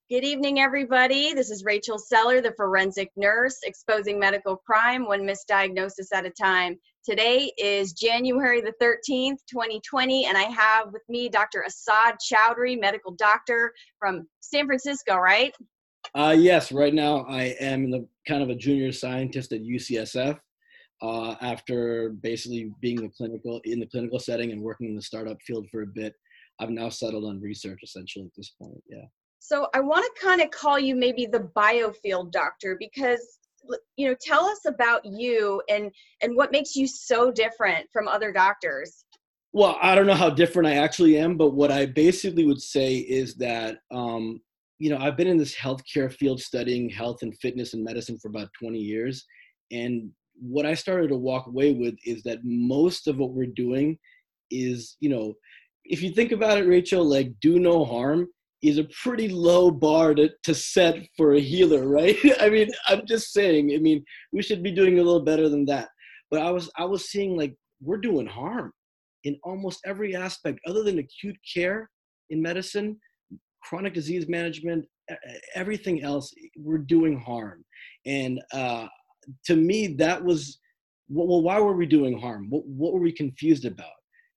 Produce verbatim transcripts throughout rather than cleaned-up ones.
Good evening, everybody. This is Rachel Seller, the forensic nurse, exposing medical crime one misdiagnosis at a time. Today is January the thirteenth, twenty twenty, and I have with me Doctor Assad Chowdhury, medical doctor from San Francisco, right? Uh, yes, right now I am in the kind of a junior scientist at U C S F. Uh, after basically being the clinical in the clinical setting and working in the startup field for a bit, I've now settled on research essentially at this point. Yeah. So I want to kind of call you maybe the biofield doctor because, you know, tell us about you and and what makes you so different from other doctors. Well, I don't know how different I actually am, but what I basically would say is that, um, you know, I've been in this healthcare field studying health and fitness and medicine for about twenty years. And what I started to walk away with is that most of what we're doing is, you know, if you think about it, Rachel, like do no harm is a pretty low bar to, to set for a healer, right? I mean, I'm just saying, I mean, we should be doing a little better than that. But I was, I was seeing like, we're doing harm in almost every aspect other than acute care in medicine, chronic disease management, everything else, we're doing harm. And uh, to me, that was, well, why were we doing harm? What, what were we confused about?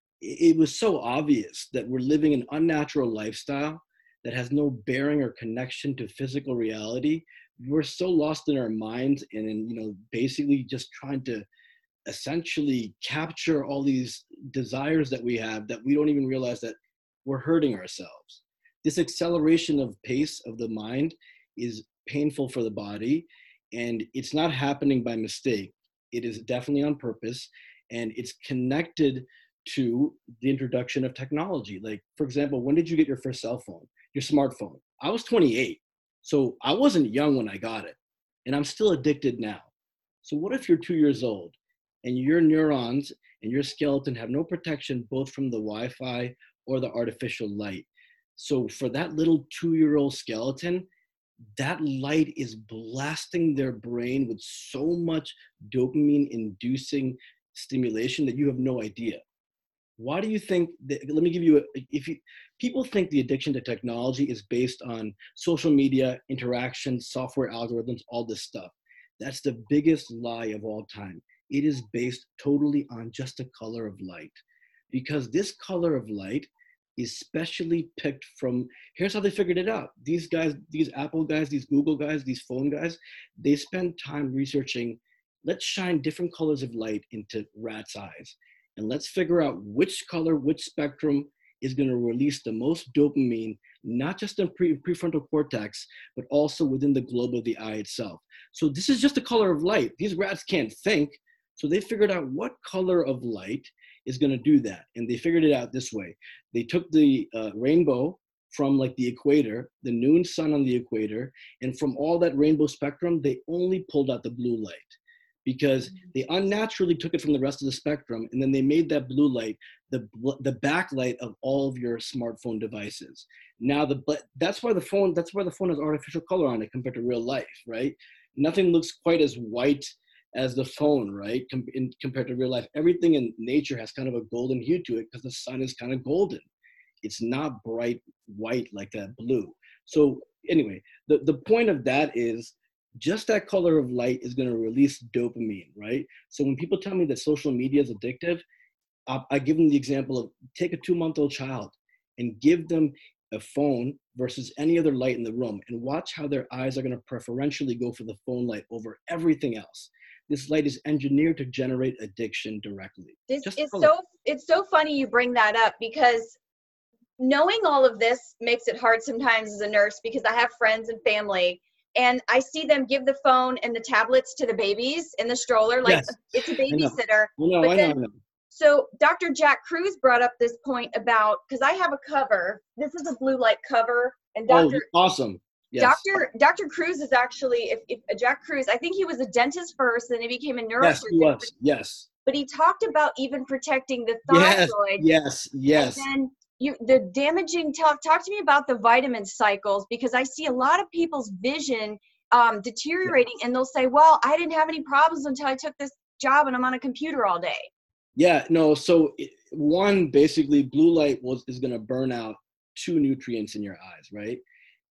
It was so obvious that we're living an unnatural lifestyle that has no bearing or connection to physical reality. We're so lost in our minds and in, you know, basically just trying to essentially capture all these desires that we have that we don't even realize that we're hurting ourselves. This acceleration of pace of the mind is painful for the body, and it's not happening by mistake. It is definitely on purpose, and it's connected to the introduction of technology. Like, for example, when did you get your first cell phone, your smartphone? I was twenty-eight, so I wasn't young when I got it, and I'm still addicted now. So what if you're two years old and your neurons and your skeleton have no protection both from the Wi-Fi or the artificial light? So for that little two-year-old skeleton, that light is blasting their brain with so much dopamine-inducing stimulation that you have no idea. Why do you think that, let me give you, a, if you, people think the addiction to technology is based on social media, interactions, software algorithms, all this stuff. That's the biggest lie of all time. It is based totally on just the color of light, because this color of light is specially picked from, here's how they figured it out. These guys, these Apple guys, these Google guys, these phone guys, they spend time researching, let's shine different colors of light into rats' eyes. And let's figure out which color, which spectrum is going to release the most dopamine, not just in pre- prefrontal cortex, but also within the globe of the eye itself. So this is just the color of light. These rats can't think. So they figured out what color of light is going to do that. And they figured it out this way. They took the uh, rainbow from like the equator, the noon sun on the equator, and from all that rainbow spectrum, they only pulled out the blue light, because they unnaturally took it from the rest of the spectrum, and then they made that blue light the the backlight of all of your smartphone devices. Now the that's why the phone that's why the phone has artificial color on it compared to real life, right? Nothing looks quite as white as the phone, right? Com- in, compared to real life, everything in nature has kind of a golden hue to it because the sun is kind of golden. It's not bright white like that blue. So anyway, the the point of that is, just that color of light is going to release dopamine, right? So when people tell me that social media is addictive, I, I give them the example of, take a two-month-old child and give them a phone versus any other light in the room, and watch how their eyes are going to preferentially go for the phone light over everything else. This light is engineered to generate addiction directly. This Just is color. so, it's so funny you bring that up, because knowing all of this makes it hard sometimes as a nurse, because I have friends and family, and I see them give the phone and the tablets to the babies in the stroller, like Yes, it's a I know. babysitter. I know, But I know, then, I know. so Doctor Jack Cruz brought up this point about, because I have a cover. This is a blue light cover, and Oh, Doctor awesome. Yes. Doctor Doctor Cruz is actually, if, if Jack Cruz, I think he was a dentist first, then he became a Yes, he neurosurgeon. was. Yes. But he talked about even protecting the Yes, thyroid, yes, and yes. then you the damaging talk talk to me about the vitamin cycles, because I see a lot of people's vision um deteriorating, and they'll say, well, I didn't have any problems until I took this job and I'm on a computer all day. Yeah, no, so it, one, basically blue light was is going to burn out two nutrients in your eyes, right?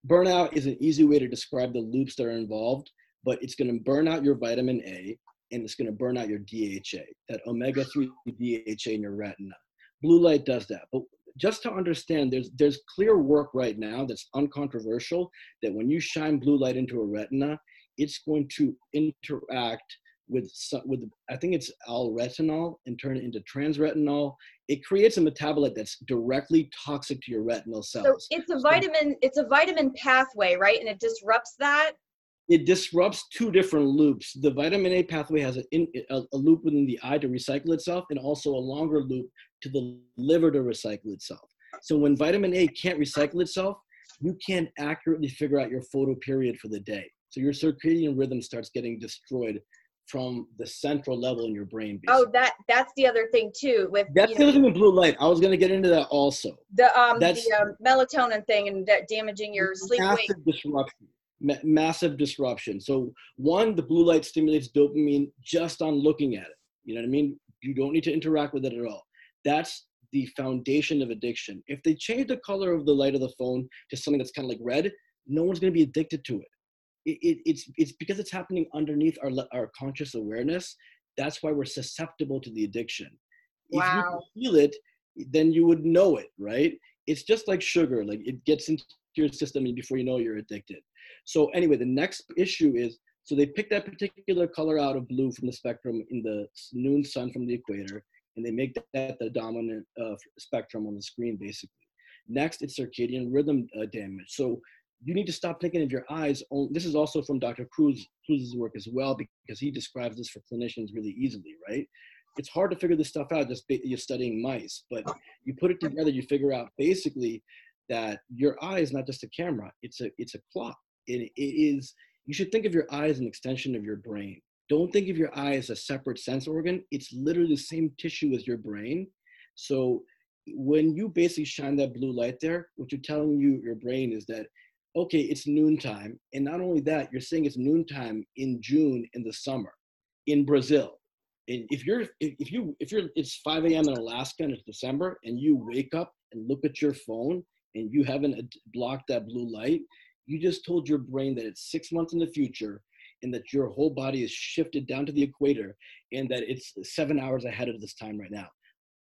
burnout is an easy way to describe the loops that are involved, but it's going to burn out your vitamin A and it's going to burn out your D H A, that omega three D H A in your retina. Blue light does that. But just to understand, there's there's clear work right now that's uncontroversial that when you shine blue light into a retina, it's going to interact with with I think it's L-retinol and turn it into transretinol. It creates a metabolite that's directly toxic to your retinal cells. So it's a vitamin, it's a vitamin pathway, right? And it disrupts that? It disrupts two different loops. The vitamin A pathway has a, a, a loop within the eye to recycle itself and also a longer loop to the liver to recycle itself. So when vitamin A can't recycle itself, you can't accurately figure out your photoperiod for the day. So your circadian rhythm starts getting destroyed from the central level in your brain. Basically. Oh, that that's the other thing too. With that's the other thing with blue light. I was going to get into that also. The um that's, the um, melatonin thing and that damaging your sleep weight. Massive disruption. Ma- massive disruption. So one, the blue light stimulates dopamine just on looking at it. You know what I mean? You don't need to interact with it at all. That's the foundation of addiction. If they change the color of the light of the phone to something that's kind of like red, no one's going to be addicted to it. It, it. It's it's because it's happening underneath our our conscious awareness. That's why we're susceptible to the addiction. Wow. If you could feel it, then you would know it, right? It's just like sugar. Like it gets into your system and before you know you're addicted. So anyway, the next issue is, so they pick that particular color out of blue from the spectrum in the noon sun from the equator, and they make that the dominant uh, spectrum on the screen, basically. Next, it's circadian rhythm uh, damage. So you need to stop thinking of your eyes. Only, this is also from Doctor Cruz, Cruz's work as well, because he describes this for clinicians really easily, right? It's hard to figure this stuff out just you're studying mice, but you put it together, you figure out basically that your eye is not just a camera, it's a it's a clock. It, it is, you should think of your eye as an extension of your brain. Don't think of your eye as a separate sense organ. It's literally the same tissue as your brain. So when you basically shine that blue light there, what you're telling you, your brain, is that, okay, it's noontime. And not only that, you're saying it's noontime in June in the summer in Brazil. And if you're, if you, if you're, it's five a.m. in Alaska and it's December and you wake up and look at your phone and you haven't blocked that blue light, you just told your brain that it's six months in the future and that your whole body is shifted down to the equator and that it's seven hours ahead of this time right now.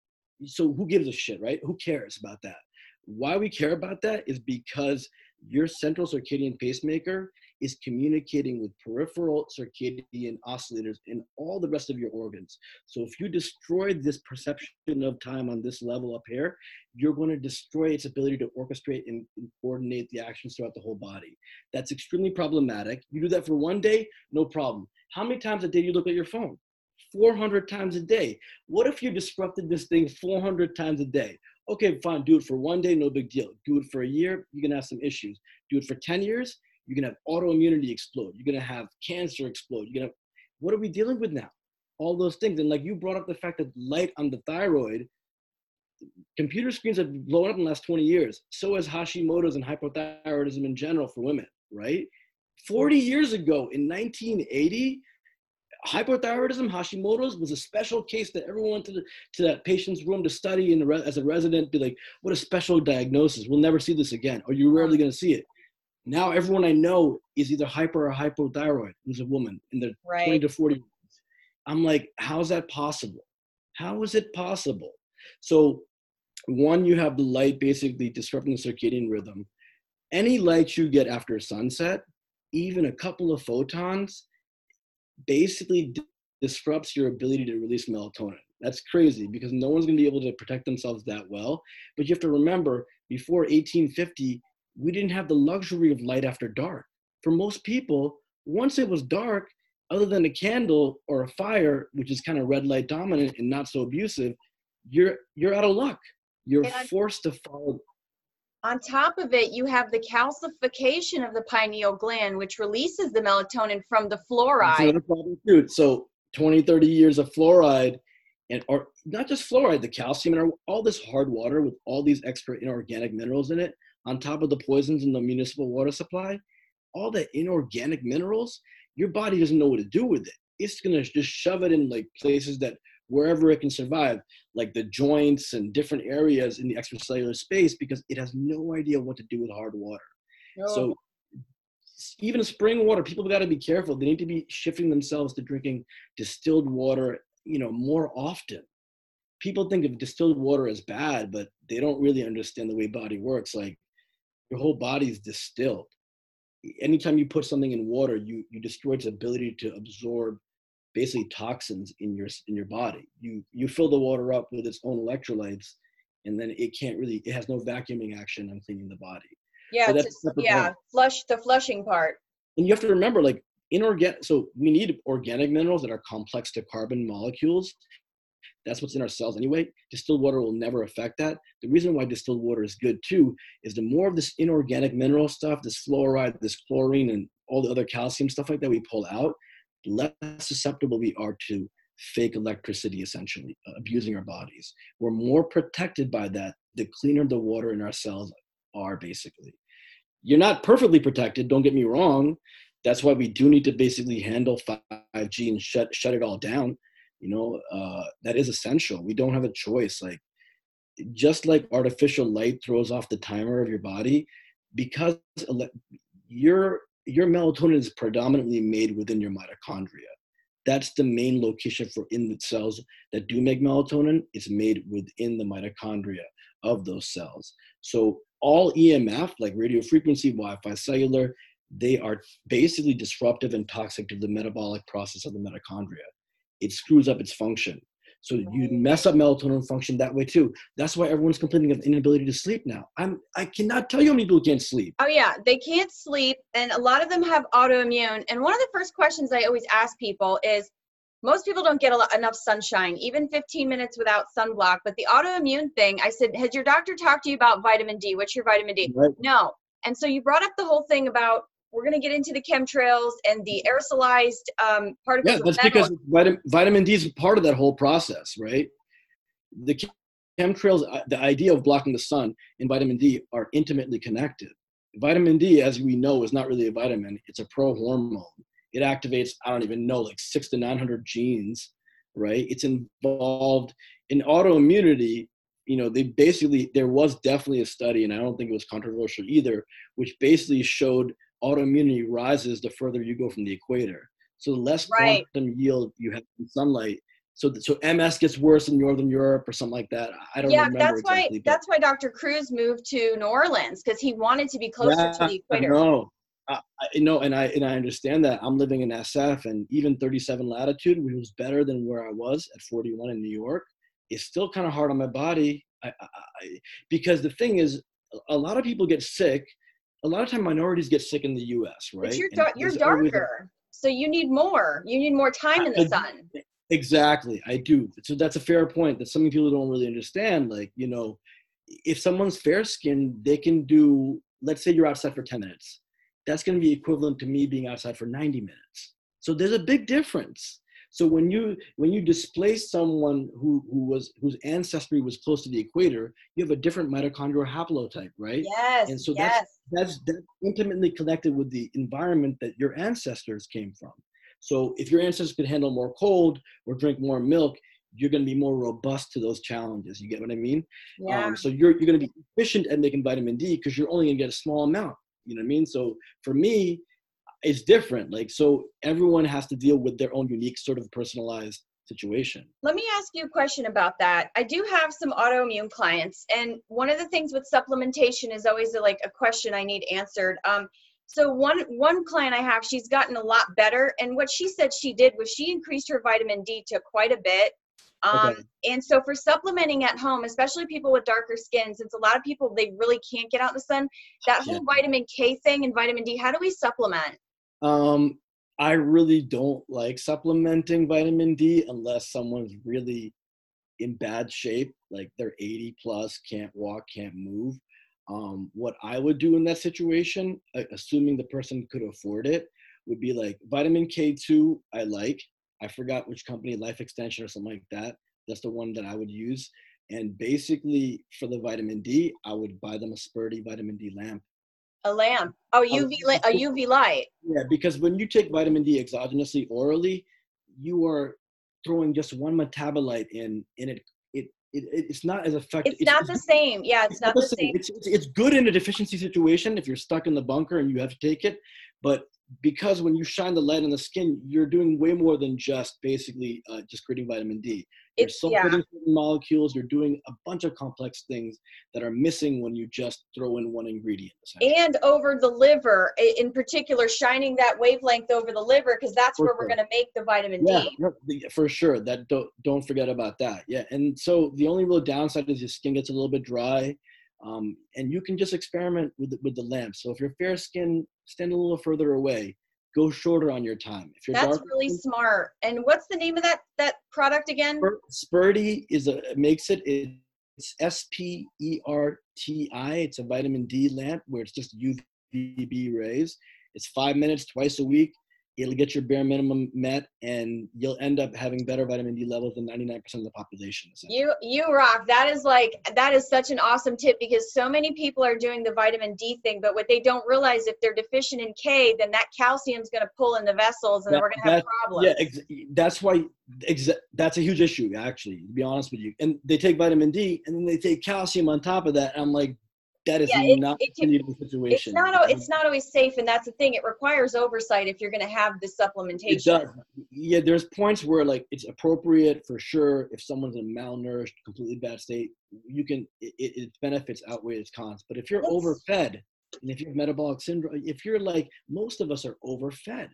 So who gives a shit, right? Who cares about that? Why we care about that is because your central circadian pacemaker is communicating with peripheral circadian oscillators in all the rest of your organs. So if you destroy this perception of time on this level up here, you're going to destroy its ability to orchestrate and, and coordinate the actions throughout the whole body. That's extremely problematic. You do that for one day, no problem. How many times a day do you look at your phone? four hundred times a day. What if you disrupted this thing four hundred times a day? Okay, fine, do it for one day, no big deal. Do it for a year, you're gonna have some issues. Do it for ten years, you're gonna have autoimmunity explode. You're gonna have cancer explode. You're gonna, what are we dealing with now? All those things. And like you brought up the fact that light on the thyroid, computer screens have blown up in the last twenty years. So has Hashimoto's and hypothyroidism in general for women, right? forty years ago in nineteen eighty, hypothyroidism, Hashimoto's, was a special case that everyone went to, the, to that patient's room to study in the re- as a resident, be like, what a special diagnosis. We'll never see this again, or you're rarely going to see it. Now everyone I know is either hyper or hypothyroid, who's a woman in their right. twenty to forty. I'm like, how's that possible? How is it possible? So one, you have the light basically disrupting the circadian rhythm. Any light you get after sunset, even a couple of photons, basically d- disrupts your ability to release melatonin. That's crazy because no one's going to be able to protect themselves that well. But you have to remember, before eighteen fifty, we didn't have the luxury of light after dark. For most people, once it was dark, other than a candle or a fire, which is kind of red light dominant and not so abusive, you're you're out of luck. You're and forced to follow. On top of it, you have the calcification of the pineal gland, which releases the melatonin from the fluoride. That's problem too. So twenty, thirty years of fluoride, and or not just fluoride, the calcium and all this hard water with all these extra inorganic minerals in it, on top of the poisons in the municipal water supply, all the inorganic minerals, your body doesn't know what to do with it. It's gonna just shove it in like places that wherever it can survive, like the joints and different areas in the extracellular space, because it has no idea what to do with hard water. Oh. So even spring water, people got to be careful. They need to be shifting themselves to drinking distilled water, you know, more often. People think of distilled water as bad, but they don't really understand the way body works. Like your whole body is distilled. Anytime you put something in water, you you destroy its ability to absorb basically toxins in your in your body. You you fill the water up with its own electrolytes, and then it can't really, it has no vacuuming action on cleaning the body. Yeah, But it's that's just, a separate yeah, point. flush the flushing part. And you have to remember, like inorganic, so we need organic minerals that are complex to carbon molecules. That's what's in our cells anyway. Distilled water will never affect that. The reason why distilled water is good too is the more of this inorganic mineral stuff, this fluoride, this chlorine, and all the other calcium stuff like that we pull out, the less susceptible we are to fake electricity, essentially, uh, abusing our bodies. We're more protected by that the cleaner the water in our cells are, basically. You're not perfectly protected, don't get me wrong. That's why we do need to basically handle five G and shut shut it all down. You know, uh, that is essential. We don't have a choice. Like, just like artificial light throws off the timer of your body, because ele- your your melatonin is predominantly made within your mitochondria. That's the main location for in the cells that do make melatonin. It's made within the mitochondria of those cells. So all E M F, like radio frequency, Wi-Fi, cellular, they are basically disruptive and toxic to the metabolic process of the mitochondria. It screws up its function. So you mess up melatonin function that way too. That's why everyone's complaining of inability to sleep now. I'm I cannot tell you how many people can't sleep. Oh yeah, they can't sleep, and a lot of them have autoimmune. And one of the first questions I always ask people is, most people don't get a lot, enough sunshine, even fifteen minutes without sunblock. But the autoimmune thing, I said, has your doctor talked to you about vitamin D? What's your vitamin D? Right? No. And so you brought up the whole thing about, we're going to get into the chemtrails and the aerosolized um, Yeah, particles of that's metal. because vitamin, vitamin D is part of that whole process, right? The chemtrails, uh, the idea of blocking the sun and vitamin D are intimately connected. Vitamin D, as we know, is not really a vitamin. It's a prohormone. It activates, I don't even know, like six to nine hundred genes, right? It's involved in autoimmunity. You know, they basically, there was definitely a study, and I don't think it was controversial either, which basically showed autoimmunity rises the further you go from the equator. So the less Right. quantum yield you have in sunlight. So, so M S gets worse in Northern Europe or something like that. I don't Yeah, remember that's why exactly, but that's why Doctor Cruz moved to New Orleans, because he wanted to be closer to yeah, the equator. no, I, I know, and I and I understand that. I'm living in S F, and even thirty-seven latitude, which was better than where I was at forty-one in New York, is still kind of hard on my body. I, I, I, because the thing is, a lot of people get sick. A lot of time, minorities get sick in the U S, But right? you're And dar- you're there's always a, darker, so you need more. You need more time in the I, sun. exactly, I do. So that's a fair point that some people don't really understand. Like, you know, if someone's fair skinned, they can do, let's say you're outside for ten minutes. That's going to be equivalent to me being outside for ninety minutes. So there's a big difference. So when you when you displace someone who, who was whose ancestry was close to the equator, you have a different mitochondrial haplotype, right? Yes, And so that's yes. that's that's intimately connected with the environment that your ancestors came from. So if your ancestors could handle more cold or drink more milk, you're going to be more robust to those challenges. You get what I mean? Yeah. Um, so you're you're going to be efficient at making vitamin D because you're only going to get a small amount. You know what I mean? So for me, it's different. Like, so everyone has to deal with their own unique sort of personalized situation. Let me ask you a question about that. I do have some autoimmune clients, and one of the things with supplementation is always a, like a question I need answered. Um, so one one client I have, she's gotten a lot better, and what she said she did was she increased her vitamin D to quite a bit. Um, Okay. and so for supplementing at home, especially people with darker skin, since a lot of people, they really can't get out in the sun, that Yeah. whole vitamin K thing and vitamin D, how do we supplement? Um, I really don't like supplementing vitamin D unless someone's really in bad shape, like they're eighty plus, can't walk, can't move. Um, what I would do in that situation, uh, assuming the person could afford it, would be like vitamin K two. I like. I forgot which company, Life Extension or something like that. That's the one that I would use. And basically, for the vitamin D, I would buy them a Spurdy vitamin D lamp. A lamp. Oh, I U V, li- a U V light. Yeah, because when you take vitamin D exogenously orally, you are throwing just one metabolite in, and it it it, it, it's not as effective. It's not it's, the same. Yeah, it's, it's not not the the same. same. It's, it's, it's good in a deficiency situation if you're stuck in the bunker and you have to take it. But because when you shine the light on the skin, you're doing way more than just basically uh, just creating vitamin D. You're It's, yeah. sulfating certain molecules. You're doing a bunch of complex things that are missing when you just throw in one ingredient. And over the liver, in particular, shining that wavelength over the liver, because that's For where sure. we're going to make the vitamin Yeah, D. yeah, for sure. That don't don't forget about that. Yeah, and so the only real downside is your skin gets a little bit dry, um, and you can just experiment with the, with the lamp. So if you're fair skin, stand a little further away. Go shorter on your time. If you're That's dark, really smart. And what's the name of that that product again? Sperti is a makes it. It's S P E R T I. It's a vitamin D lamp where it's just U V B rays. It's five minutes twice a week. It'll get your bare minimum met, and you'll end up having better vitamin D levels than ninety-nine percent of the population. You you rock. That is like, that is such an awesome tip, because so many people are doing the vitamin D thing, but what they don't realize, if they're deficient in K, then that calcium's going to pull in the vessels, and that, then we're going to have problems. Yeah, ex- that's why ex- that's a huge issue, actually, to be honest with you. And they take vitamin D, and then they take calcium on top of that. And I'm like, that is yeah, it, not it can, can, the situation. It's not, it's not always safe, and that's the thing. It requires oversight if you're going to have the supplementation. It does. Yeah, there's points where like it's appropriate for sure. If someone's in a malnourished, completely bad state, you can it, its benefits outweigh its cons. But if you're Let's, overfed, and if you have metabolic syndrome, if you're like, most of us are overfed.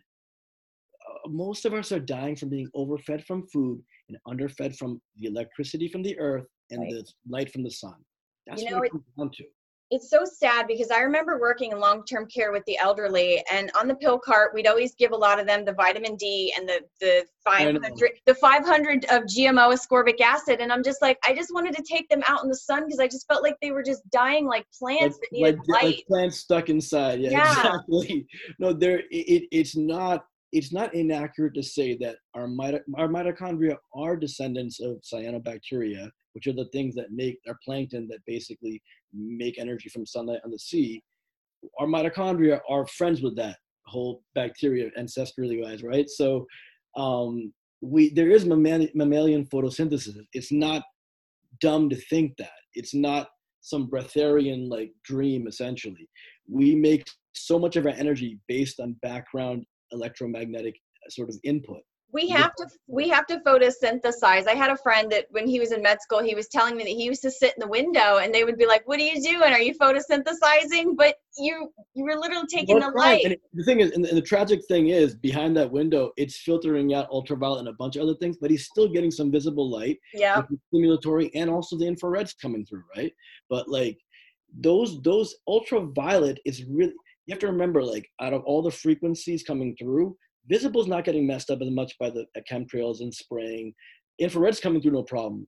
Uh, most of us are dying from being overfed from food and underfed from the electricity from the earth and right. the light from the sun. That's you know, what it it, comes down to. It's so sad, because I remember working in long-term care with the elderly, and on the pill cart, we'd always give a lot of them the vitamin D and the, the five hundred, the five hundred of G M O ascorbic acid. And I'm just like, I just wanted to take them out in the sun, because I just felt like they were just dying like plants like, that needed like, light. like plants stuck inside. Yeah, yeah. exactly. No, there, it, it's not, it's not inaccurate to say that our, mito- our mitochondria are descendants of cyanobacteria, which are the things that make our plankton that basically make energy from sunlight on the sea. Our mitochondria are friends with that whole bacteria ancestrally wise, right? So um, we there is mammal- mammalian photosynthesis. It's not dumb to think that. It's not some breatharian like dream, essentially. We make so much of our energy based on background electromagnetic sort of input. We have to, we have to photosynthesize. I had a friend that when he was in med school, he was telling me that he used to sit in the window, and they would be like, what are you doing? Are you photosynthesizing? But you, you were literally taking well, the light. And the thing is, and the tragic thing is, behind that window, it's filtering out ultraviolet and a bunch of other things, but he's still getting some visible light. Yeah. Stimulatory, and also the infrared's coming through, right? But like those, those ultraviolet is really, you have to remember, like, out of all the frequencies coming through, visible is not getting messed up as much by the chemtrails and spraying. Infrared's coming through no problem.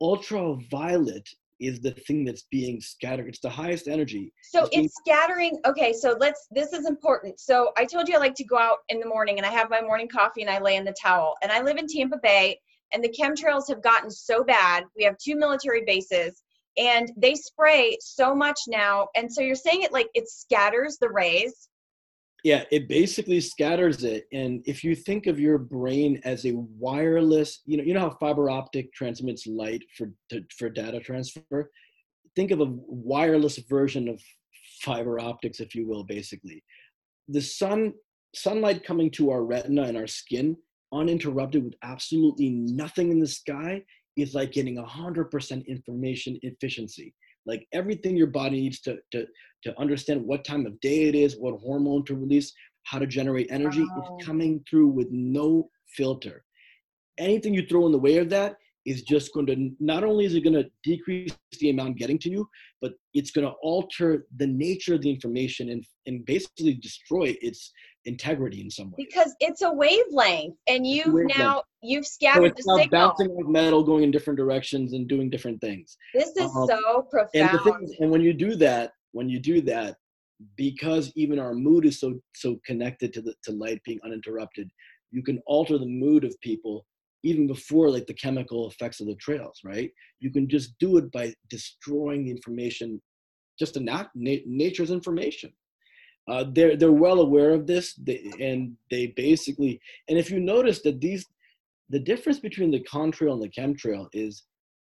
Ultraviolet is the thing that's being scattered. It's the highest energy. So it's, being- it's scattering. Okay, so let's, this is important. So I told you I like to go out in the morning, and I have my morning coffee and I lay in the towel. And I live in Tampa Bay, and the chemtrails have gotten so bad. We have two military bases, and they spray so much now. And so you're saying it like it scatters the rays? Yeah, it basically scatters it. And if you think of your brain as a wireless, you know, you know how fiber optic transmits light for to, for data transfer? Think of a wireless version of fiber optics, if you will, basically. The sun, sunlight coming to our retina and our skin, uninterrupted with absolutely nothing in the sky, is like getting one hundred percent information efficiency. Like everything your body needs to, to, to understand what time of day it is, what hormone to release, how to generate energy, Wow. is coming through with no filter. Anything you throw in the way of that is just going to, not only is it going to decrease the amount getting to you, but it's going to alter the nature of the information and, and basically destroy its integrity in some way. Because it's a wavelength, and you've wavelength. now, you've scattered so the signal. Bouncing like metal, going in different directions and doing different things. This is um, so profound. And, the thing is, and when you do that, when you do that, because even our mood is so so connected to the to light being uninterrupted, you can alter the mood of people even before like the chemical effects of the trails, right? You can just do it by destroying the information, just to not na- nature's information. Uh, they're they're well aware of this, they, and they basically, and if you notice that these, the difference between the contrail and the chemtrail is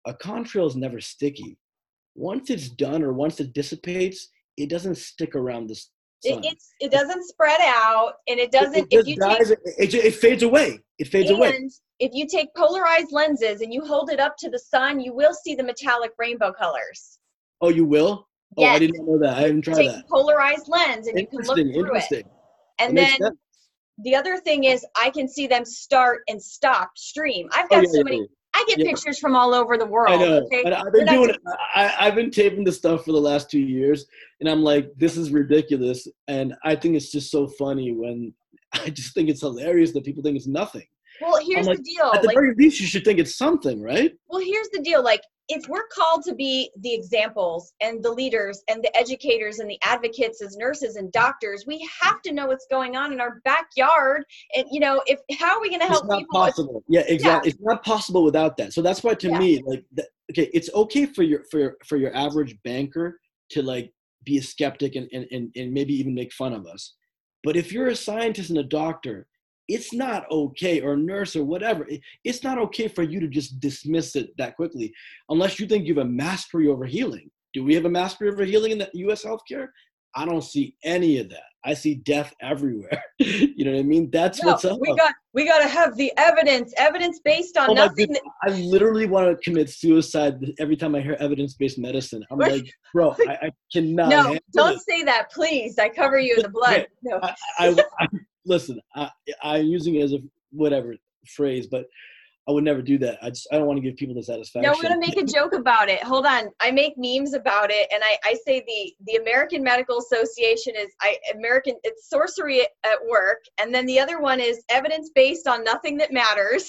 a contrail is never sticky. Once it's done or once it dissipates, it doesn't stick around the It, sun. it's, it doesn't spread out, and it It, doesn't, it if just you take, dies. It, it, it fades away. It fades away. and if you take polarized lenses and you hold it up to the sun, you will see the metallic rainbow colors. Oh, you will? Oh, I Yes. did not know that. I haven't tried Take that. a polarized lens and you can look Interesting. through it. Interesting. That And makes then sense. the other thing is I can see them start and stop stream. I've Oh, got yeah, so yeah, many, yeah. I get Yeah. pictures from all over the I world. know. Okay. And I've We're been not doing just- it. I, I've been taping this stuff for the last two years, and I'm like, this is ridiculous. And I think it's just so funny when I just think it's hilarious that people think it's nothing. Well, I'm here's like, the deal. at the Like, very least, you should think it's something, right? well, here's the deal. Like, if we're called to be the examples and the leaders and the educators and the advocates as nurses and doctors, we have to know what's going on in our backyard. And, you know, if, how are we going to help It's not people? with- possible. Yeah, exactly. It's not possible without that. So that's why, to Yeah. me, like, that, okay, it's okay for your for your for your average banker to like be a skeptic and and and, and maybe even make fun of us. But if you're a scientist and a doctor, it's not okay, or a nurse or whatever. it- It's not okay for you to just dismiss it that quickly, unless you think you have a mastery over healing. Do we have a mastery over healing in the U S healthcare? I don't see any of that. I see death everywhere. You know what I mean? That's No, what's up. we got we got to have the evidence, evidence based on Oh my nothing. goodness, I literally want to commit suicide every time I hear evidence-based medicine. I'm Right. like, bro, I, I cannot. No, handle don't it. say that, please. I cover you in the blood. Okay, No. I, I, I listen. I, I'm using it as a whatever phrase, but I would never do that. I just I don't want to give people the satisfaction. No, we're gonna make a joke about it. Hold on. I make memes about it, and I, I say the the American Medical Association is I American it's sorcery at work, and then the other one is evidence based on nothing that matters.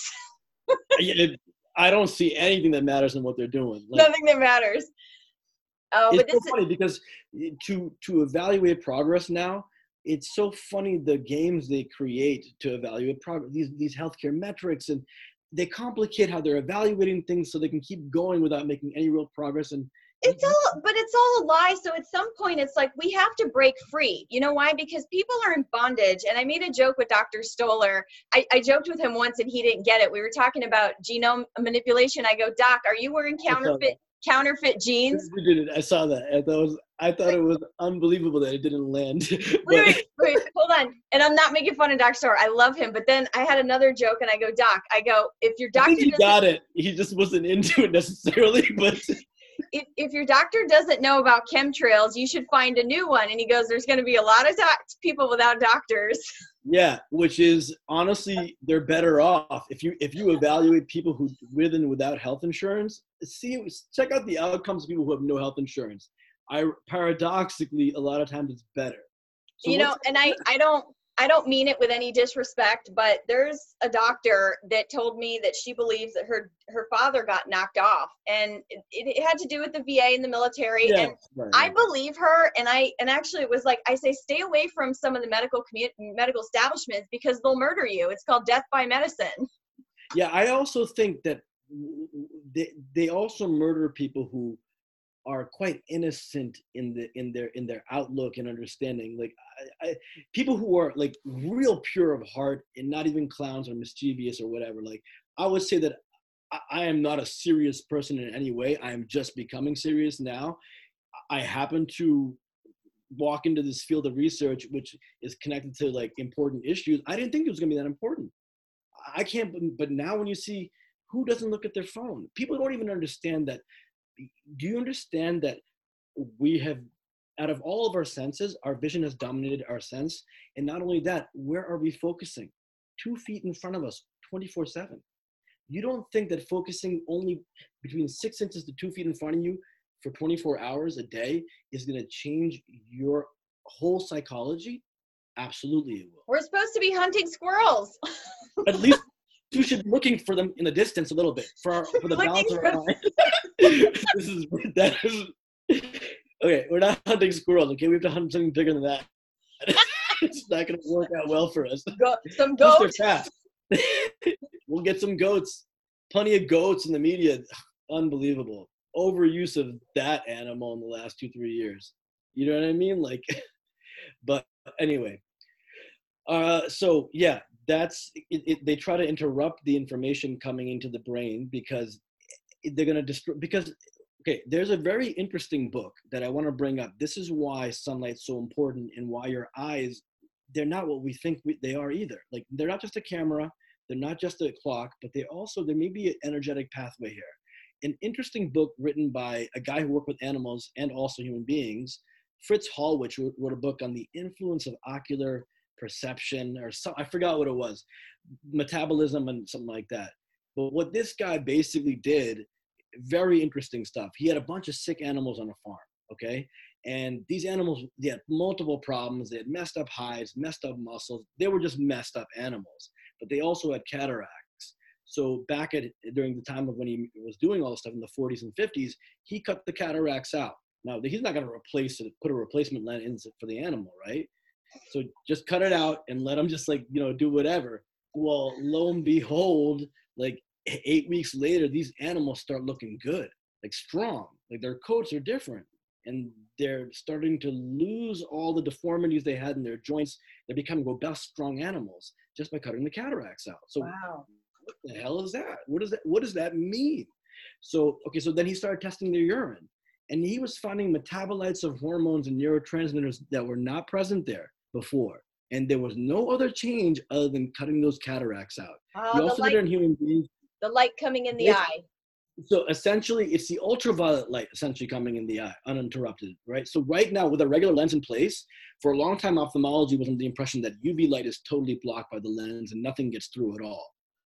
It- I don't see anything that matters in what they're doing. Like, Nothing that matters. Oh, but it's this so funny because to to evaluate progress now, it's so funny the games they create to evaluate progress. These these healthcare metrics, and they complicate how they're evaluating things so they can keep going without making any real progress. And It's all, but it's all a lie. So at some point, it's like we have to break free. You know why? Because people are in bondage. And I made a joke with Doctor Stoller. I, I joked with him once, and he didn't get it. We were talking about genome manipulation. I go, Doc, are you wearing counterfeit counterfeit jeans? We did it. I saw that. I thought it was I thought it was unbelievable that it didn't land. Wait, But wait, wait, hold on. And I'm not making fun of Doctor Stoller. I love him. But then I had another joke, and I go, Doc, I go, if your I doctor think he doesn't got it. He just wasn't into it necessarily, but if, if your doctor doesn't know about chemtrails, you should find a new one. And he goes, there's going to be a lot of doc- people without doctors. yeah, which is honestly they're better off if you if you evaluate people who with and without health insurance. See, check out the outcomes of people who have no health insurance. I paradoxically a lot of times it's better. So You know, what's- and I, I don't, I don't mean it with any disrespect, but there's a doctor that told me that she believes that her, her father got knocked off, and it, it had to do with the V A and the military. yeah, And right, I right. believe her. And I, and actually it was like, I say, stay away from some of the medical community, medical establishments, because they'll murder you. It's called death by medicine. Yeah, I also think that they they also murder people who are quite innocent in the in their in their outlook and understanding. Like I, I, people who are like real pure of heart and not even clowns or mischievous or whatever. Like I would say that I, I am not a serious person in any way. I am just becoming serious now. I happen to walk into this field of research which is connected to like important issues. I didn't think it was going to be that important. I can't, but now when you see who doesn't look at their phone, people don't even understand that. Do you understand that we have, out of all of our senses, our vision has dominated our sense? And not only that, where are we focusing? Two feet in front of us, twenty-four seven. You don't think that focusing only between six inches to two feet in front of you for twenty-four hours a day is going to change your whole psychology? Absolutely it will. We're supposed to be hunting squirrels. At least you should be looking for them in the distance a little bit for our, for the Looking balance of for our mind. This is that is okay. We're not hunting squirrels. Okay, we have to hunt something bigger than that. It's not going to work out well for us. Go, some Plus, they're goats. fast. We'll get some goats. Plenty of goats in the media. Unbelievable overuse of that animal in the last two three years. You know what I mean? Like, but anyway. Uh, so yeah, that's it, it, they try to interrupt the information coming into the brain because they're going to destroy, because, okay, there's a very interesting book that I want to bring up. This is why sunlight's so important and why your eyes, they're not what we think we, they are either. Like, they're not just a camera, they're not just a clock, but they also, there may be an energetic pathway here. An interesting book written by a guy who worked with animals and also human beings, Fritz Hallwich, wrote, wrote a book on the influence of ocular perception, or some, I forgot what it was, metabolism and something like that. But what this guy basically did, very interesting stuff. He had a bunch of sick animals on a farm, okay? And these animals, they had multiple problems. They had messed up hides, messed up muscles. They were just messed up animals, but they also had cataracts. So back at during the time of when he was doing all this stuff in the forties and fifties, he cut the cataracts out. Now, he's not going to replace it, put a replacement lens in for the animal, right? So just cut it out and let them just, like, you know, do whatever. Well, lo and behold, like eight weeks later, these animals start looking good, like strong, like their coats are different. And they're starting to lose all the deformities they had in their joints. They're becoming robust, strong animals just by cutting the cataracts out. So Wow. What the hell is that? What does that, what does that mean? So, okay, so then he started testing their urine, and he was finding metabolites of hormones and neurotransmitters that were not present there before. And there was no other change other than cutting those cataracts out. Oh, he the also light, did it in human beings. the light coming in the It's- eye. So essentially, it's the ultraviolet light essentially coming in the eye, uninterrupted, right? So right now, with a regular lens in place, for a long time, ophthalmology was under the impression that U V light is totally blocked by the lens and nothing gets through at all.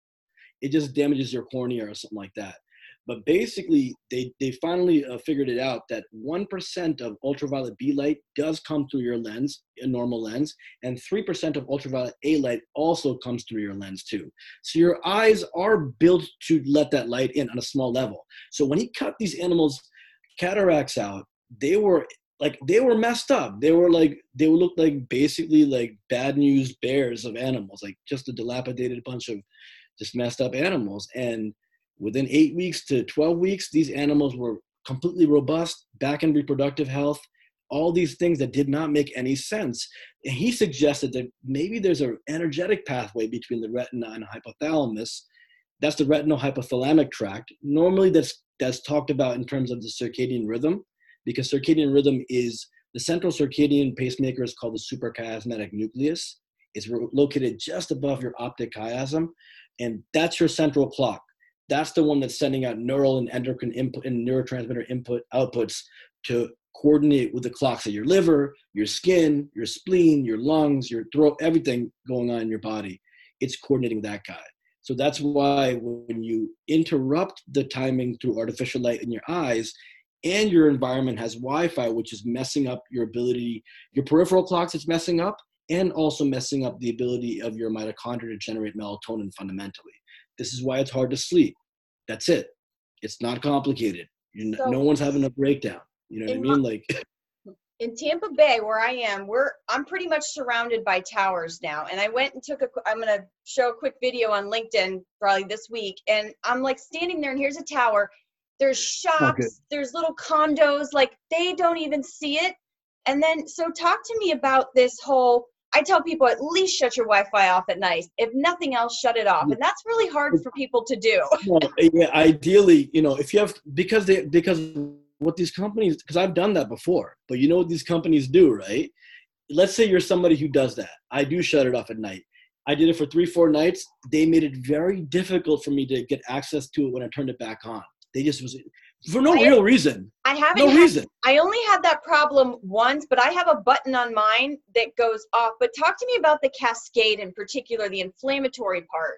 It just damages your cornea or something like that. But basically, they, they finally uh, figured it out that one percent of ultraviolet B light does come through your lens, a normal lens, and three percent of ultraviolet A light also comes through your lens too. So your eyes are built to let that light in on a small level. So when he cut these animals' cataracts out, they were like, they were messed up. They were like, they would look like basically like bad news bears of animals, like just a dilapidated bunch of just messed up animals. And within eight weeks to twelve weeks, these animals were completely robust, back in reproductive health, all these things that did not make any sense. And he suggested that maybe there's an energetic pathway between the retina and hypothalamus. That's the retinal-hypothalamic tract. Normally that's, that's talked about in terms of the circadian rhythm, because circadian rhythm is, the central circadian pacemaker is called the suprachiasmatic nucleus. It's located just above your optic chiasm, and that's your central clock. That's the one that's sending out neural and endocrine input and neurotransmitter input outputs to coordinate with the clocks of your liver, your skin, your spleen, your lungs, your throat, everything going on in your body. It's coordinating with that guy. So that's why when you interrupt the timing through artificial light in your eyes, and your environment has Wi-Fi, which is messing up your ability, your peripheral clocks, it's messing up, and also messing up the ability of your mitochondria to generate melatonin fundamentally. This is why it's hard to sleep. That's it. It's not complicated. You're So, n- no one's having a breakdown. You know what I in mean? Like, in Tampa Bay, where I am, we're I'm pretty much surrounded by towers now. And I went and took a, I'm gonna show a quick video on LinkedIn probably this week. And I'm like standing there, and here's a tower. There's shops, okay. there's little condos, like they don't even see it. And then, so talk to me about this whole, I tell people at least shut your Wi-Fi off at night. If nothing else, shut it off. And that's really hard for people to do. Well, yeah, ideally, you know, if you have, because they, because what these companies, because I've done that before, but you know what these companies do, right? Let's say you're somebody who does that. I do shut it off at night. I did it for three, four nights. They made it very difficult for me to get access to it when I turned it back on. They just was, for no I real have, reason. I haven't No had, reason. I only had that problem once, but I have a button on mine that goes off. But talk to me about the cascade, in particular, the inflammatory part.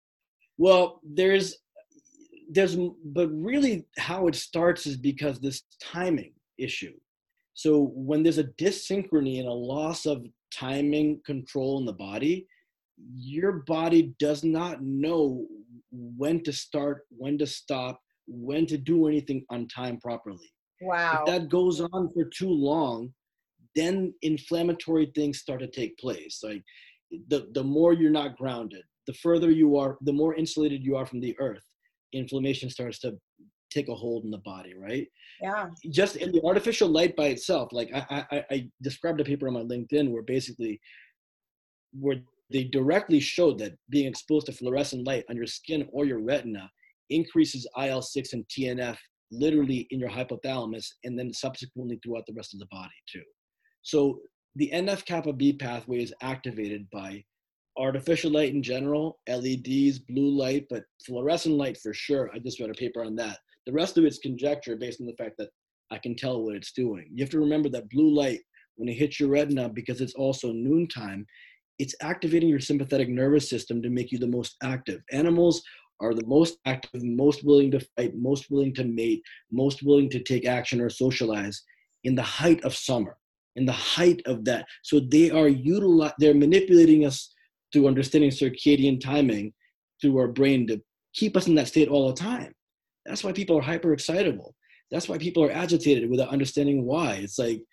Well, there's, there's, but really how it starts is because this timing issue. So when there's a dyssynchrony and a loss of timing control in the body, your body does not know when to start, when to stop, when to do anything on time properly. Wow. If that goes on for too long, then inflammatory things start to take place. Like the, the more you're not grounded, the further you are, the more insulated you are from the earth, inflammation starts to take a hold in the body, right? Yeah. Just in the artificial light by itself, like I, I, I described a paper on my LinkedIn where basically, where they directly showed that being exposed to fluorescent light on your skin or your retina increases I L six and T N F literally in your hypothalamus and then subsequently throughout the rest of the body too. So the N F kappa B pathway is activated by artificial light in general, L E Ds, blue light, but fluorescent light for sure. I just read a paper on that. The rest of it's conjecture based on the fact that I can tell what it's doing. You have to remember that blue light, when it hits your retina, because it's also noontime, it's activating your sympathetic nervous system to make you the most active. Animals are the most active, most willing to fight, most willing to mate, most willing to take action or socialize in the height of summer, in the height of that. So they are utilizing, they're manipulating us through understanding circadian timing through our brain to keep us in that state all the time. That's why people are hyper excitable. That's why people are agitated without understanding why. It's like,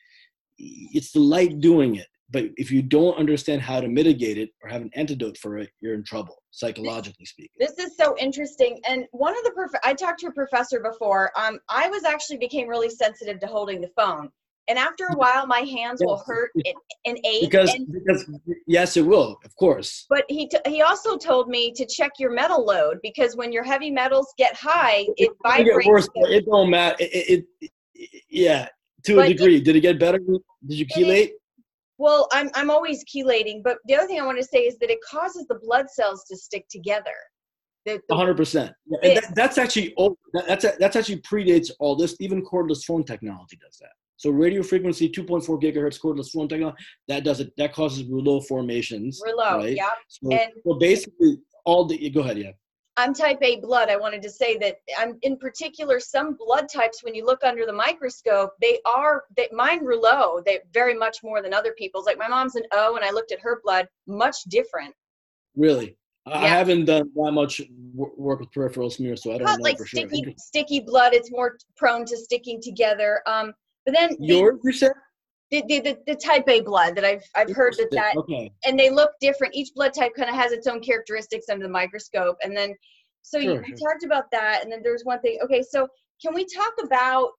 it's the light doing it. But if you don't understand how to mitigate it or have an antidote for it, you're in trouble, psychologically speaking. This is so interesting. And one of the, prof- I talked to a professor before. Um, I was actually became really sensitive to holding the phone. And after a while, my hands Yes. will hurt and, and ache. Because, and, because, yes, it will, of course. But he t- he also told me to check your metal load, because when your heavy metals get high, it, it vibrates. Get worse, but it don't matter. It, it, it, yeah, to but a degree. It, Did it get better? Did you chelate? Well, I'm I'm always chelating, but the other thing I want to say is that it causes the blood cells to stick together. The, the, one hundred percent. Yeah, and that, that's actually oh, that, that's that's actually predates all this. Even cordless phone technology does that. So radio frequency two point four gigahertz cordless phone technology, that does it. That causes rouleau formations. Rouleau, right? yeah. So, and so basically, all the go ahead, yeah. I'm type A blood. I wanted to say that I'm in particular, some blood types, when you look under the microscope, they are, they, mine Rouleau, they very much more than other people's. Like my mom's an O, and I looked at her blood, much different. Really? I yeah. haven't done that much work with peripheral smear, so I don't Not know like for sticky, sure. sticky blood, it's more prone to sticking together. Um, but then yours, the, you said? The, the, the, the type A blood that I've I've heard that that, okay. And they look different. Each blood type kind of has its own characteristics under the microscope. And then, so sure, you sure. talked about that, and then there's one thing. Okay, so can we talk about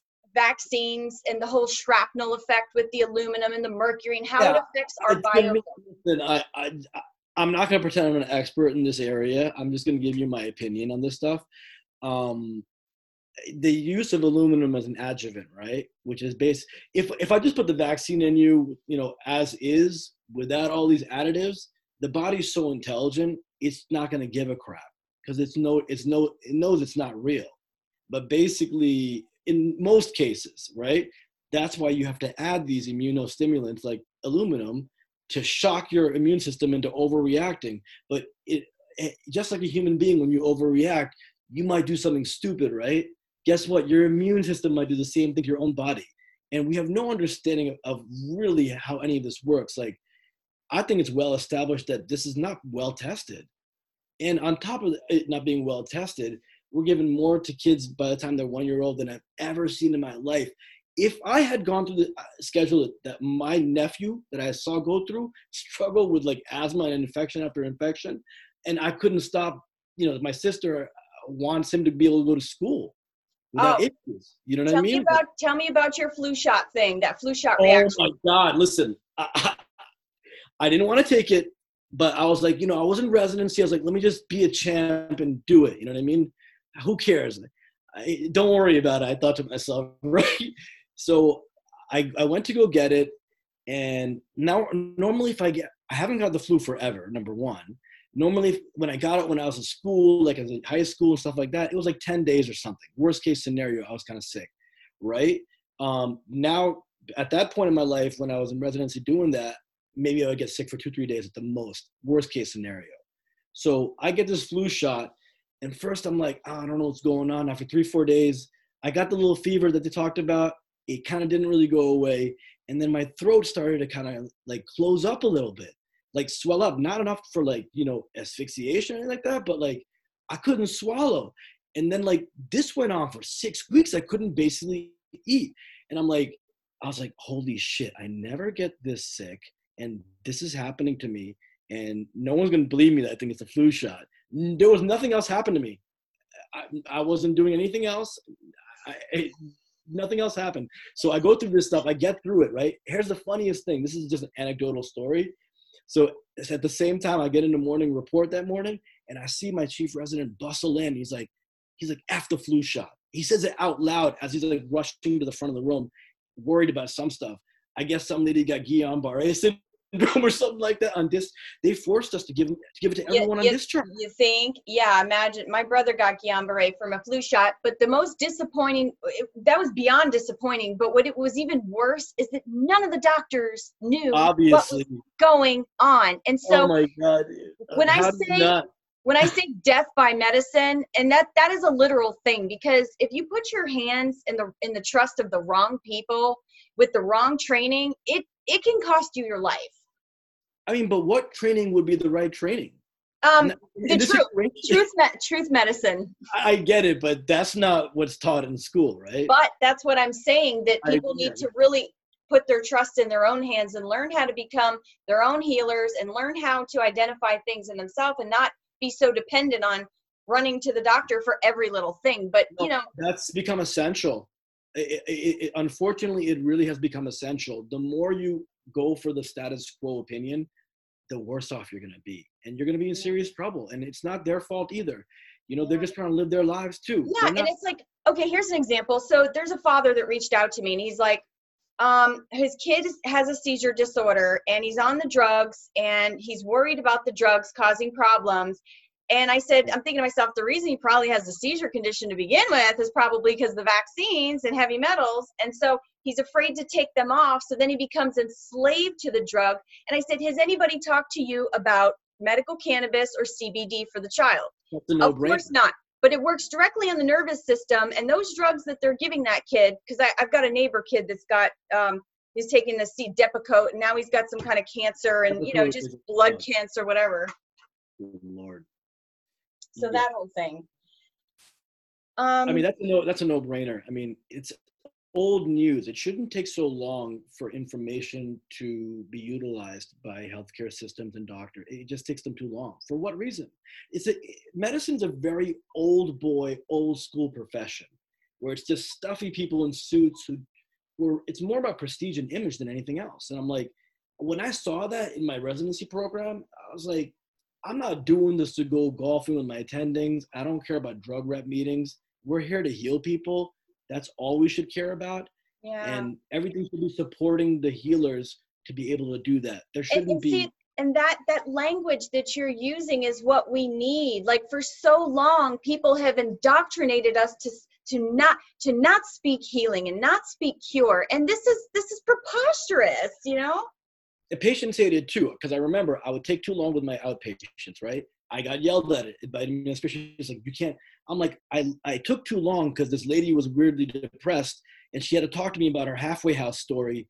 vaccines and the whole shrapnel effect with the aluminum and the mercury and how yeah. it affects our biofilm? Listen, I, I, I'm not going to pretend I'm an expert in this area. I'm just going to give you my opinion on this stuff. Um, the use of aluminum as an adjuvant, right? Which is based, if if I just put the vaccine in you, you know, as is, without all these additives, the body's so intelligent, it's not going to give a crap because it's no, it's no, it knows it's not real. But basically, in most cases, right, that's why you have to add these immunostimulants like aluminum to shock your immune system into overreacting. But it, it just like a human being, when you overreact, you might do something stupid, right? Guess what? Your immune system might do the same thing to your own body. And we have no understanding of, of really how any of this works. Like, I think it's well established that this is not well tested. And on top of it not being well tested, we're giving more to kids by the time they're one year old than I've ever seen in my life. If I had gone through the schedule that my nephew that I saw go through, struggle with like asthma and infection after infection, and I couldn't stop, you know, my sister wants him to be able to go to school without oh, issues. You know what tell I mean? Me about, tell me about your flu shot thing, that flu shot oh reaction. Oh my God, listen, I, I, I didn't want to take it, but I was like, you know, I was in residency. I was like, let me just be a champ and do it. You know what I mean? Who cares? I, don't worry about it. I thought to myself, right? So I, I went to go get it. And now normally if I get, I haven't got the flu forever, number one. Normally when I got it when I was in school, like as in high school and stuff like that, it was like ten days or something. Worst case scenario, I was kind of sick, right? Um, now at that point in my life, when I was in residency doing that, maybe I would get sick for two, three days at the most, worst case scenario. So I get this flu shot. And first I'm like, oh, I don't know what's going on. After three, four days, I got the little fever that they talked about. It kind of didn't really go away. And then my throat started to kind of like close up a little bit, like swell up, not enough for like, you know, asphyxiation or anything like that, but like I couldn't swallow. And then like this went on for six weeks. I couldn't basically eat. And I'm like, I was like, holy shit, I never get this sick. And this is happening to me. And no one's going to believe me that I think it's a flu shot. There was nothing else happened to me. I, I wasn't doing anything else. I, I, nothing else happened. So I go through this stuff. I get through it, right? Here's the funniest thing. This is just an anecdotal story. So at the same time, I get in the morning report that morning, and I see my chief resident bustle in. He's like, He's like, F the flu shot. He says it out loud as he's like rushing to the front of the room, worried about some stuff. I guess some lady got Guillain-Barré syndrome or something like that on dis. They forced us to give to give it to everyone you, on you, discharge. You think? Yeah, imagine. My brother got Guillain-Barré from a flu shot, but the most disappointing, it, that was beyond disappointing, but what it was even worse is that none of the doctors knew Obviously. what was going on. And so oh my God. when How I do you say not? when I say death by medicine, and that that is a literal thing, because if you put your hands in the in the trust of the wrong people with the wrong training, it it can cost you your life. I mean, but what training would be the right training? Um, In the this truth, situation- truth, me- truth medicine. I get it, but that's not what's taught in school, right? But that's what I'm saying, that I people agree. need to really put their trust in their own hands and learn how to become their own healers and learn how to identify things in themselves and not be so dependent on running to the doctor for every little thing. But, No, you know, that's become essential. It, it, it, unfortunately, it really has become essential. The more you go for the status quo opinion, the worse off you're going to be. And you're going to be in serious trouble. And it's not their fault either. You know, they're just trying to live their lives too. yeah, They're and not- it's like, okay, here's an example. So there's a father that reached out to me, and he's like, um, his kid has a seizure disorder, and he's on the drugs, and he's worried about the drugs causing problems. And I said, I'm thinking to myself, the reason he probably has a seizure condition to begin with is probably because of the vaccines and heavy metals. And so he's afraid to take them off. So then he becomes enslaved to the drug. And I said, has anybody talked to you about medical cannabis or C B D for the child? That's a Of no-brainer. course not. But it works directly on the nervous system. And those drugs that they're giving that kid, because I've got a neighbor kid that's got, um, he's taking the C Depakote, and now he's got some kind of cancer and, you know, Depakote just is- blood cancer, whatever. Good Lord. So Yeah. that whole thing. Um, I mean, that's a no, that's a no-brainer. I mean, it's old news. It shouldn't take so long for information to be utilized by healthcare systems and doctors. It just takes them too long. For what reason? It's a, medicine's a very old boy, old school profession, where it's just stuffy people in suits who, who it's more about prestige and image than anything else. And I'm like, when I saw that in my residency program, I was like, I'm not doing this to go golfing with my attendings. I don't care about drug rep meetings. We're here to heal people. That's all we should care about. yeah. And everything should be supporting the healers to be able to do that. There And, shouldn't and be. see, and that that language that you're using is what we need. Like, for so long, people have indoctrinated us to to not to not speak healing and not speak cure. And this is this is preposterous, you know? The patients hated it too, because I remember I would take too long with my outpatients, right? I got yelled at it by administration. It's like, you can't. I'm like, I, I took too long because this lady was weirdly depressed and she had to talk to me about her halfway house story.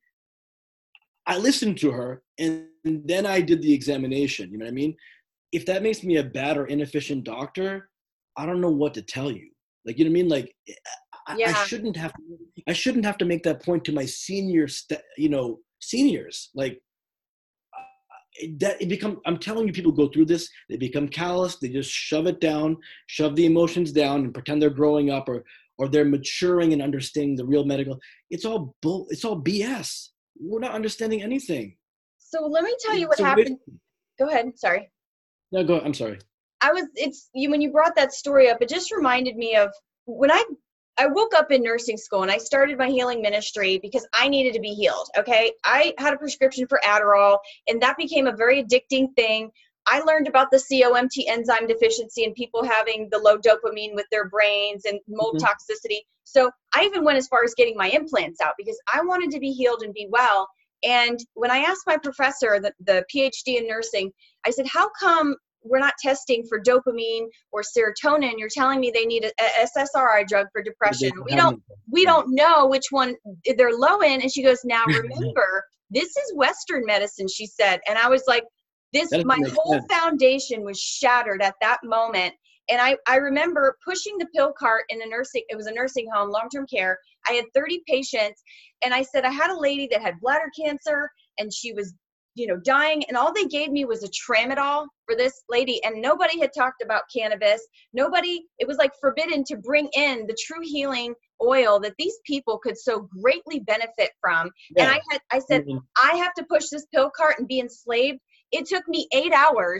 I listened to her and then I did the examination. You know what I mean? If that makes me a bad or inefficient doctor, I don't know what to tell you. Like, you know what I mean? Like, I, Yeah. I shouldn't have. I shouldn't have to make that point to my senior, st- you know, seniors. Like, that it become I'm telling you, people go through this, they become callous, they just shove it down, shove the emotions down and pretend they're growing up, or or they're maturing and understanding the real medical. It's all bull it's all B S. We're not understanding anything. So let me tell you what So happened. wait- Go ahead. Sorry. No, go I'm sorry. I was, it's you, when you brought that story up, it just reminded me of when I, I woke up in nursing school and I started my healing ministry because I needed to be healed. Okay. I had a prescription for Adderall and that became a very addicting thing. I learned about the COMT enzyme deficiency and people having the low dopamine with their brains and mold Mhm. toxicity. So I even went as far as getting my implants out because I wanted to be healed and be well. And when I asked my professor, the, the PhD in nursing, I said, how come we're not testing for dopamine or serotonin? You're telling me they need a, a S S R I drug for depression. We don't, we don't know which one they're low in. And she goes, now remember, this is Western medicine, she said. And I was like, this, That my makes whole sense. foundation was shattered at that moment. And I, I remember pushing the pill cart in a nursing, it was a nursing home, long-term care. I had thirty patients. And I said, I had a lady that had bladder cancer and she was, you know, dying. And all they gave me was a tramadol for this lady. And nobody had talked about cannabis. Nobody, it was like forbidden to bring in the true healing oil that these people could so greatly benefit from. Yeah. And I had, I said, Mhm. I have to push this pill cart and be enslaved. It took me eight hours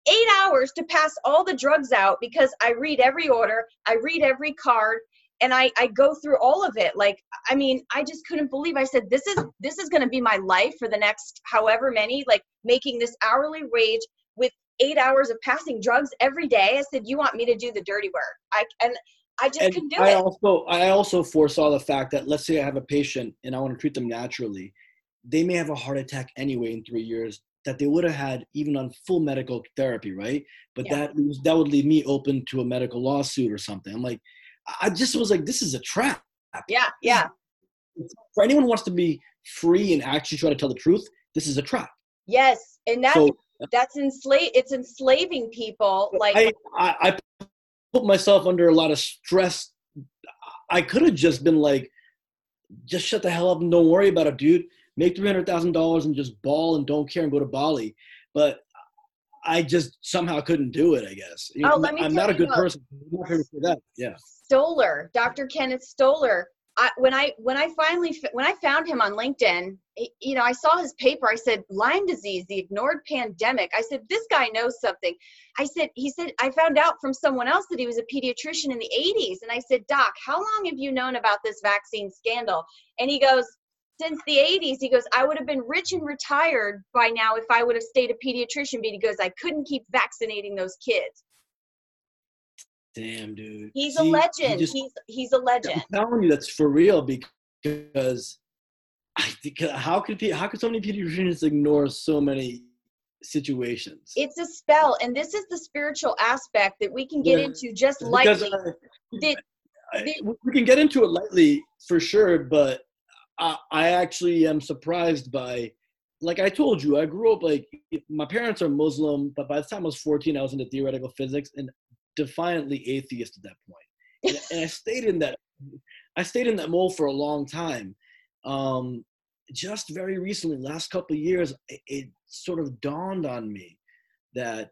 eight hours to pass all the drugs out because I read every order, I read every card, and I, I go through all of it. Like, I mean, I just couldn't believe, I said, this is, this is going to be my life for the next however many, like making this hourly wage with eight hours of passing drugs every day. I said, you want me to do the dirty work? I, and I just And couldn't do I it. also, I also foresaw the fact that, let's say I have a patient and I want to treat them naturally. They may have a heart attack anyway in three years that they would have had even on full medical therapy, right? But Yeah. that that would leave me open to a medical lawsuit or something. I'm like, I just was like, this is a trap. Yeah, yeah. For anyone who wants to be free and actually try to tell the truth, this is a trap. Yes, and that's So that's enslave. It's enslaving people. Like, I, I, I put myself under a lot of stress. I could have just been like, just shut the hell up and don't worry about it, dude. Make three hundred thousand dollars and just ball and don't care and go to Bali. But I just somehow couldn't do it, I guess. oh, let me I'm tell not a you good about person. I'm not going to say that. Yeah. Stoller, Doctor Kenneth Stoller. I, when I when I finally when I found him on LinkedIn, he- you know, I saw his paper. I said, Lyme disease, the ignored pandemic. I said, this guy knows something. I said, he said, I found out from someone else that he was a pediatrician in the eighties. And I said, Doc, how long have you known about this vaccine scandal? And he goes, since the eighties. He goes, I would have been rich and retired by now if I would have stayed a pediatrician because I couldn't keep vaccinating those kids. Damn, dude. He's See, a he legend. just, He's he's a legend. I'm telling you that's for real because I think how could pe- how could so many pediatricians ignore so many situations? It's a spell, and this is the spiritual aspect that we can get Yeah, into just because lightly. I, That, I, that, we can get into it lightly for sure, but I, I actually am surprised by, like I told you, I grew up like my parents are Muslim, but by the time I was fourteen, I was into theoretical physics and defiantly atheist at that point. And, and I stayed in that, I stayed in that mold for a long time. Um, just very recently, last couple of years, it, it sort of dawned on me that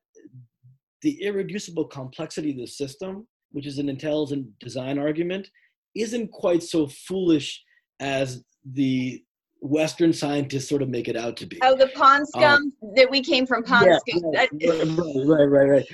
the irreducible complexity of the system, which is an intelligent design argument, isn't quite so foolish as the Western scientists sort of make it out to be. oh, the pond scum, um, that we came from pond yeah, scum. Right, right, right, right, right.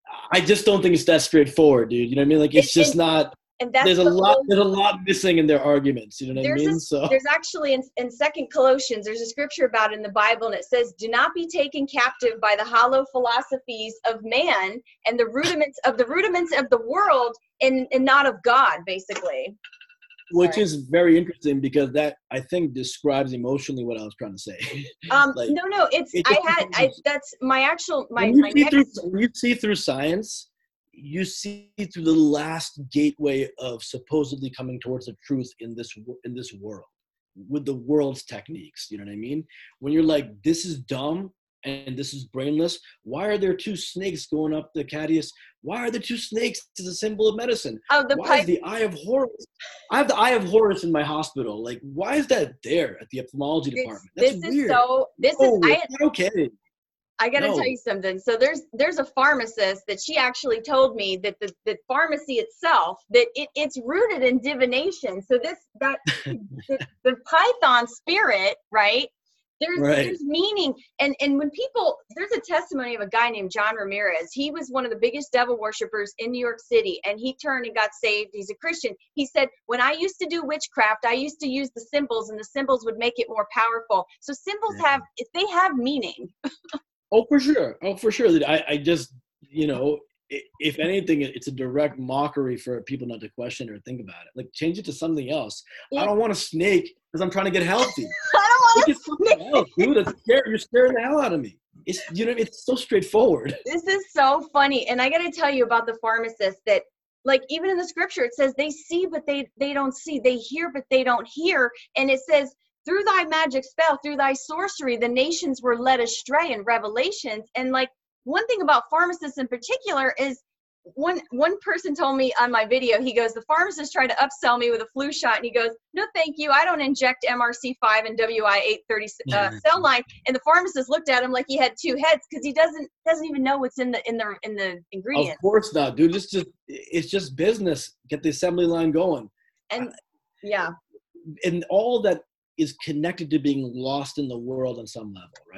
I just don't think it's that straightforward, dude. You know what I mean? Like, it's just and, not. And that's there's a the lot. whole, there's a lot missing in their arguments. You know what I mean? A, so there's actually in, in Second Colossians, there's a scripture about it in the Bible, and it says, "Do not be taken captive by the hollow philosophies of man and the rudiments of the rudiments of the world, and, and not of God." Basically. Which Sorry. is very interesting because that, I think, describes emotionally what I was trying to say. Um, like, no, no, it's, it I had, I, that's my actual, my, when you, my see next. through, when you see through science, you see through the last gateway of supposedly coming towards the truth in this, in this world with the world's techniques. You know what I mean? When you're like, this is dumb and this is brainless. Why are there two snakes going up the Cadius? Why are there two snakes as a symbol of medicine? Oh, the why pipe. is the Eye of Horus? I have the Eye of Horus in my hospital. Like, why is that there at the ophthalmology This, department? That's this weird. is so. This no, is. I had, not okay. I got to no. tell you something. So there's there's a pharmacist that she actually told me that the, the pharmacy itself, that it, it's rooted in divination. So this that the, the Python spirit, right? There's right. there's meaning, and and when people, there's a testimony of a guy named John Ramirez. He was one of the biggest devil worshippers in New York City, and he turned and got saved. He's a Christian. He said, when I used to do witchcraft, I used to use the symbols, and the symbols would make it more powerful. So symbols yeah. have, if they have meaning. Oh, for sure. Oh, for sure. I, I just, you know, if anything, it's a direct mockery for people not to question or think about it. Like, change it to something else. Yeah. I don't want a snake because I'm trying to get healthy. I don't want a snake. Else, dude. That's scary. You're scaring the hell out of me. It's, you know, it's so straightforward. This is so funny. And I got to tell you about the pharmacist that, like, even in the scripture, it says they see, but they, they don't see. They hear, but they don't hear. And it says, through thy magic spell, through thy sorcery, the nations were led astray in Revelations. And like, one thing about pharmacists in particular is one, one person told me on my video, he goes, the pharmacist tried to upsell me with a flu shot. And he goes, no, thank you. I don't inject M R C five and W I eight thirty uh, cell line. And the pharmacist looked at him like he had two heads, because he doesn't, doesn't even know what's in the, in the, in the ingredients. Of course not, dude. It's just, it's just business. Get the assembly line going. And yeah. And all that is connected to being lost in the world on some level, right?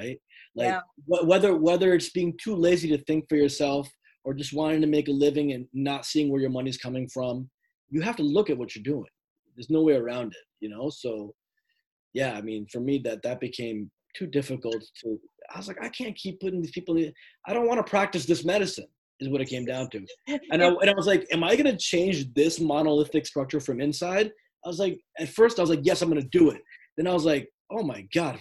Like Yeah. wh- whether whether it's being too lazy to think for yourself or just wanting to make a living and not seeing where your money's coming from, you have to look at what you're doing. There's no way around it, you know? So yeah, I mean, for me, that that became too difficult to. I was like, I can't keep putting these people in. I don't want to practice this medicine, is what it came down to. And I It- and I was like, am I gonna change this monolithic structure from inside? I was like, at first I was like, yes, I'm gonna do it. Then I was like, oh my god,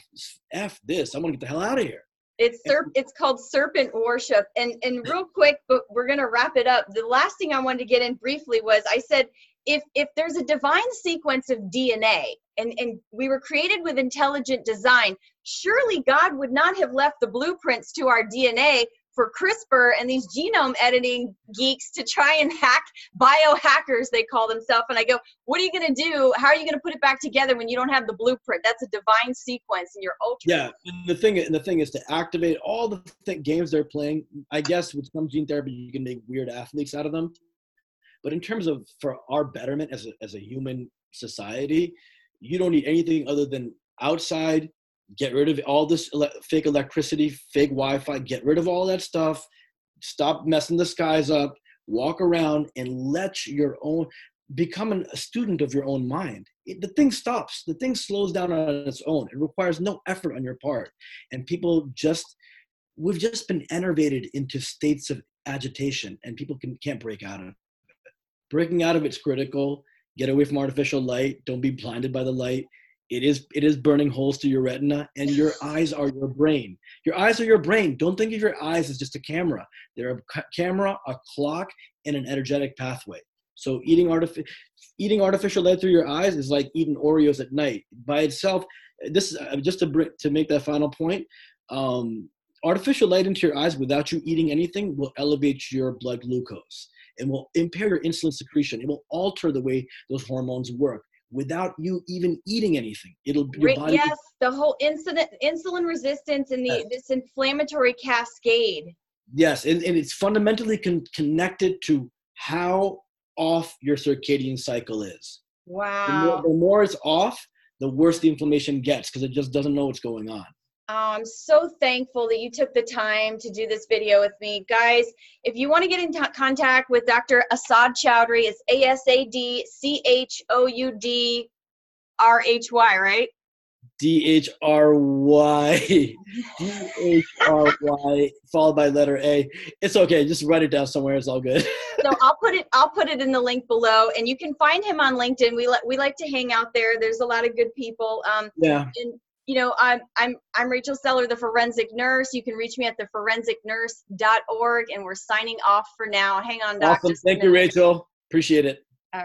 f this. I'm gonna get the hell out of here. It's serp it's called serpent worship. And and real quick, but we're gonna wrap it up. The last thing I wanted to get in briefly was I said if if there's a divine sequence of D N A and, and we were created with intelligent design, surely God would not have left the blueprints to our D N A for CRISPR and these genome editing geeks to try and hack, biohackers they call themselves. And I go, what are you going to do? How are you going to put it back together when you don't have the blueprint? That's a divine sequence and you're ultra. Yeah, and the thing and the thing is to activate all the th- games they're playing. I guess with some gene therapy, you can make weird athletes out of them. But in terms of for our betterment as a, as a human society, you don't need anything other than outside. Get rid of all this ele- fake electricity, fake Wi-Fi. Get rid of all that stuff. Stop messing the skies up. Walk around and let your own become an, a student of your own mind. It, the thing stops. The thing slows down on its own. It requires no effort on your part. And people just, we've just been enervated into states of agitation, and people can, can't break out of it. Breaking out of it's critical. Get away from artificial light. Don't be blinded by the light. It is it is burning holes through your retina, and your eyes are your brain. Your eyes are your brain. Don't think of your eyes as just a camera. They're a ca- camera, a clock, and an energetic pathway. So eating artificial eating artificial light through your eyes is like eating Oreos at night. By itself, this is uh, just to bring, to make that final point. Um, artificial light into your eyes without you eating anything will elevate your blood glucose and will impair your insulin secretion. It will alter the way those hormones work without you even eating anything. It'll your body. Yes, the whole insulin insulin resistance and the Yes. this inflammatory cascade. Yes, and, and it's fundamentally con- connected to how off your circadian cycle is. The more, Wow. the more it's off, the worse the inflammation gets because it just doesn't know what's going on. Oh, I'm so thankful that you took the time to do this video with me. Guys, if you want to get in t- contact with Doctor Asad Chowdhury, it's A S A D C H O U D R H Y, right? D H R Y. D H R Y followed by letter A. It's okay. Just write it down somewhere. It's all good. So I'll put it I'll put it in the link below, and you can find him on LinkedIn. We like we like to hang out there. There's a lot of good people. Um, Yeah. and you know, I'm I'm I'm Rachel Seller, the Forensic Nurse. You can reach me at the forensic nurse dot org, and we're signing off for now. Hang on, Doc. Awesome. just a Thank you, minute. Rachel. Appreciate it.